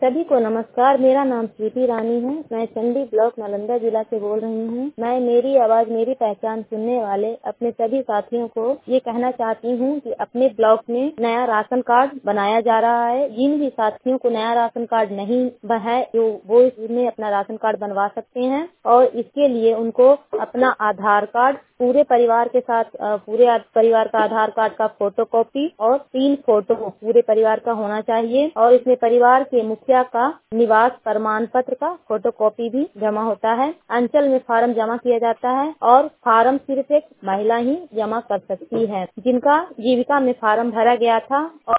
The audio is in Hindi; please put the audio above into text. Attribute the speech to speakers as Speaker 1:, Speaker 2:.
Speaker 1: सभी को नमस्कार। मेरा नाम स्वीटी रानी है। मैं चंडी ब्लॉक नालंदा जिला से बोल रही हूँ। मैं मेरी आवाज मेरी पहचान सुनने वाले अपने सभी साथियों को ये कहना चाहती हूँ कि अपने ब्लॉक में नया राशन कार्ड बनाया जा रहा है। जिन भी साथियों को नया राशन कार्ड नहीं है वो इसमें अपना राशन कार्ड बनवा सकते हैं और इसके लिए उनको अपना आधार कार्ड पूरे परिवार के साथ पूरे परिवार का आधार कार्ड का फोटोकॉपी और 3 फोटो पूरे परिवार का होना चाहिए और इसमें परिवार के मुखिया का निवास प्रमाण पत्र का फोटोकॉपी भी जमा होता है। अंचल में फार्म जमा किया जाता है और फार्म सिर्फ एक महिला ही जमा कर सकती है जिनका जीविका में फार्म भरा गया था और